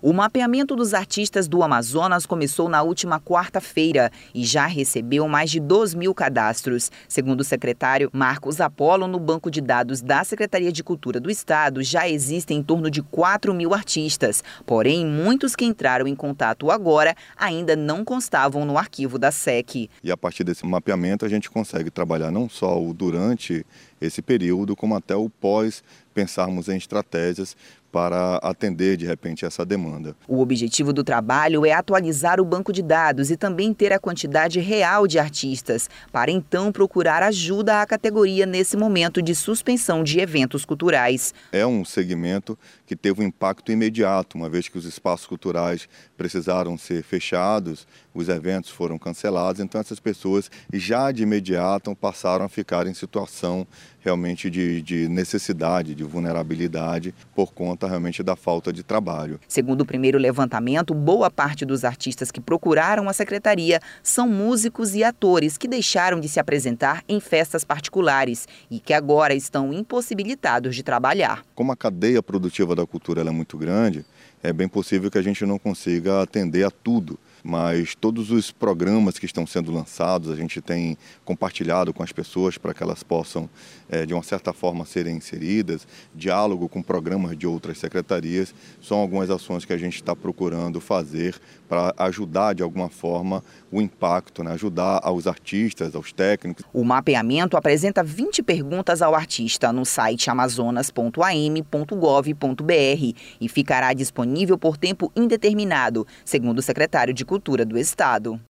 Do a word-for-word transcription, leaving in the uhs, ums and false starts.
O mapeamento dos artistas do Amazonas começou na última quarta-feira e já recebeu mais de dois mil cadastros. Segundo o secretário Marcos Apolo, no banco de dados da Secretaria de Cultura do Estado já existem em torno de quatro mil artistas. Porém, muitos que entraram em contato agora ainda não constavam no arquivo da S E C. E a partir desse mapeamento a gente consegue trabalhar não só o durante esse período, como até o pós, pensarmos em estratégias para atender, de repente, essa demanda. O objetivo do trabalho é atualizar o banco de dados e também ter a quantidade real de artistas, para então procurar ajuda à categoria nesse momento de suspensão de eventos culturais. É um segmento que teve um impacto imediato, uma vez que os espaços culturais precisaram ser fechados, os eventos foram cancelados, então essas pessoas já de imediato passaram a ficar em situação realmente de, de necessidade, de vulnerabilidade, por conta realmente da falta de trabalho. Segundo o primeiro levantamento, boa parte dos artistas que procuraram a secretaria são músicos e atores que deixaram de se apresentar em festas particulares e que agora estão impossibilitados de trabalhar. Como a cadeia produtiva da cultura ela é muito grande, é bem possível que a gente não consiga atender a tudo. Mas todos os programas que estão sendo lançados, a gente tem compartilhado com as pessoas para que elas possam, é, de uma certa forma, serem inseridas. Diálogo com programas de outras secretarias são algumas ações que a gente está procurando fazer para ajudar, de alguma forma, o impacto, né? Ajudar aos artistas, aos técnicos. O mapeamento apresenta vinte perguntas ao artista no site amazonas ponto a m ponto gov ponto b r e ficará disponível por tempo indeterminado, segundo o secretário de Cultura do Estado.